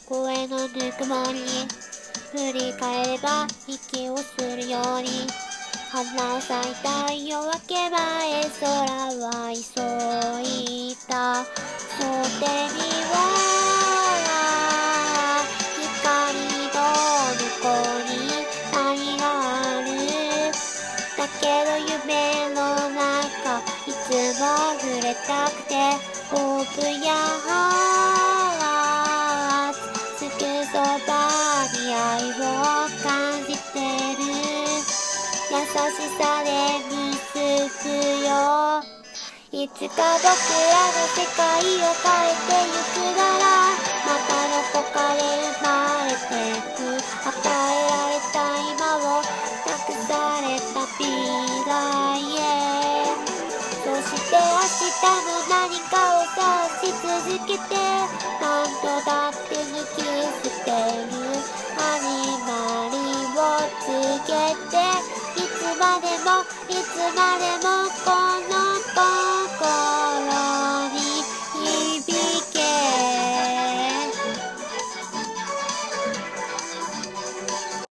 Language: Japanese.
声のぬくもりに振り返れば息をするように花を咲いた夜明け前空は急いだそてには光の向こうに何があるだけど夢の中いつも触れたくてオープンやハーツすぐそばに愛を感じてる優しさで結ぶよいつか僕らの世界を変えてゆくならまたどこかで生まれてく与えられた今を託された未来へそして明日の何かを探し続けて何度だって抜き捨てる始まりを告げていつまでもこの心